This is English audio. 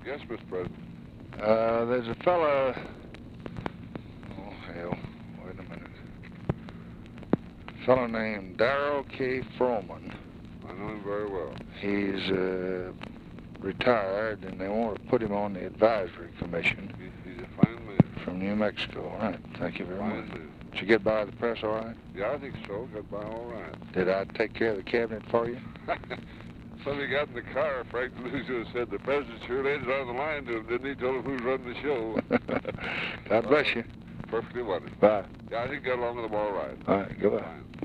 Yes, Mr. President. There's a fella... Oh, hell. Wait a minute. A fellow named Darrell K. Froman. I know him very well. He's retired, and they want to put him on the advisory commission. He's a fine man. From New Mexico. All right. Thank you very Fine much. man. Did you get by the press all right? Yeah, I think so. Got by all right. Did I take care of the cabinet for you? Somebody got in the car. Frank DeLuzio said the president sure laid it on the line to him, didn't he? Told him who's running the show. God bless you. Perfectly wonderful. Bye. Yeah, I think got along with them all right. All right. Goodbye. Fine.